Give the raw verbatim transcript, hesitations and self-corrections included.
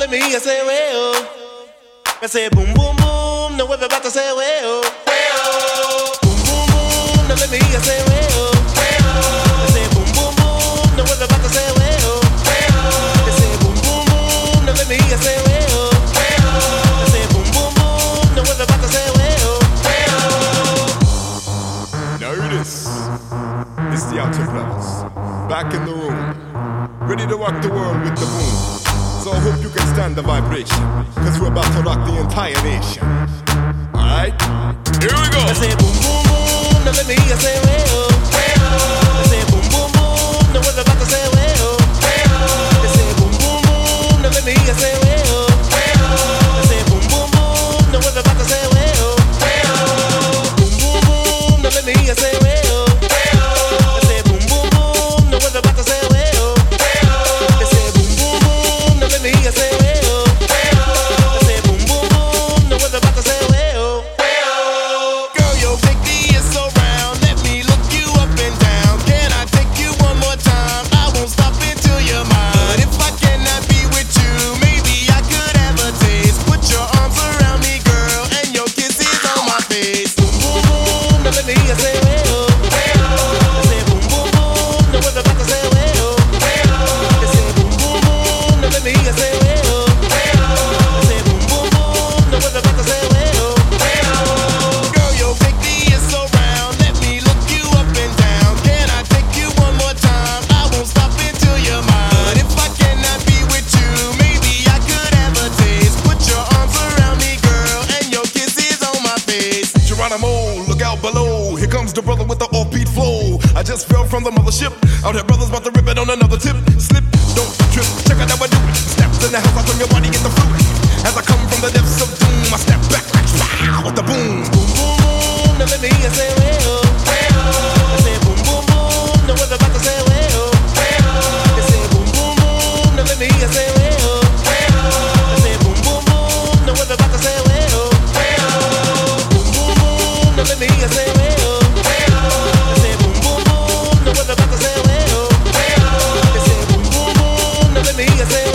let me hear say well. I say boom boom boom, now everybody say well. Well. Boom boom boom, now let me hear say well. Well. I say boom boom boom, now everybody say well. Well. I say boom boom boom, now let me hear say well. Well. I say boom boom boom, now everybody say well. Well. Now hear this. It's the Outer Class, back in the room, ready to rock the world with the boom. So I hope you can stand the vibration, cause we're about to rock the entire nation. Alright? Here we go! I say boom boom boom, now let me hear say well. I say boom boom boom, now everybody say well. I say boom boom boom, now let me hear say well. I say boom boom boom, now everybody say well. Boom boom boom, now let me hear say well. I say boom boom boom, now everybody say well. I say boom boom boom, now let me hear say well. I say boom boom boom, now everybody say well. Girl, your big is so round, let me look you up and down. Can I take you one more time? I won't stop until you're mine. But if I cannot be with you, maybe I could have a taste. Put your arms around me, girl, and your kisses on my face. Boom boom boom, now let me hear say well. I say boom boom boom, now everybody say well. I say boom boom boom, now let me hear say well. I say boom boom boom, now everybody say well. Girl, your big is so round, let me look you up and down. Can I take you one more time? I won't stop until you're mine. But if I cannot be with you, maybe I could have a taste. Put your arms around me, girl, and your kisses on my face. Geronimo, look out below. Here comes the brother with the offbeat flow. I just fell from the mothership. Out here, brothers about to rip it on another tip. Slip, don't trip, check out how I do it. Steps in the house, I turn your body into fruit. As I come from the depths of doom, I step back like wow, with the boom. Boom boom boom, now let me hear say well. I say boom boom boom, now everybody say well. I say boom boom boom, now let me hear say well. I say boom boom boom, now everybody say well. Boom boom boom, now let me hear say well. I say boom boom boom, now everybody say well. I say boom boom boom, now let me hear say well.